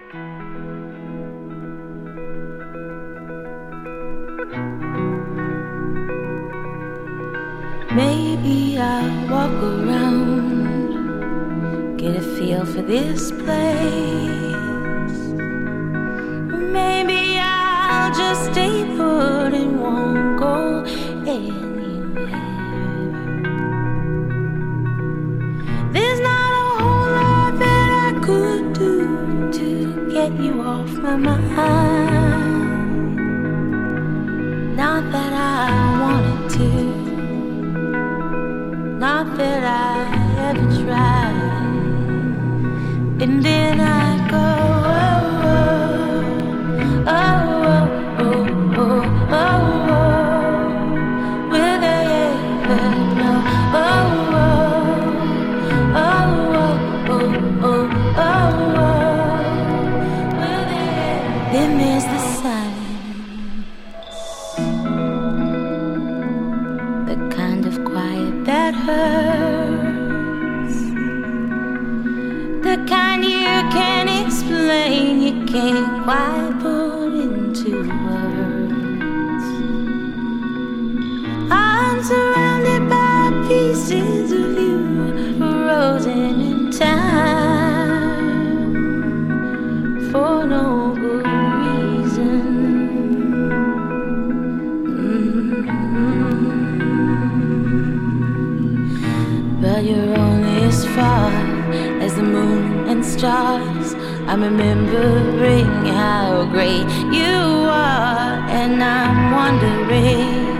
Maybe I'll walk around, get a feel for this place. Maybe I'll just stay put and won't go anywhere. There's not a whole lot that I could do to get you off my mind. Not that I wanted to, not that I ever tried. And then I go, oh, oh, oh, oh, oh, oh, oh. Will they ever know? Oh, oh, oh, oh, oh, oh, oh. Will they ever? Then there's the silence, the kind of quiet that hurts, the kind you can't explain, you can't quite put into words. I'm surrounded by pieces of you, frozen in time, for no good reason. But you're only as far as the moon and stars. I'm remembering how great you are, and I'm wondering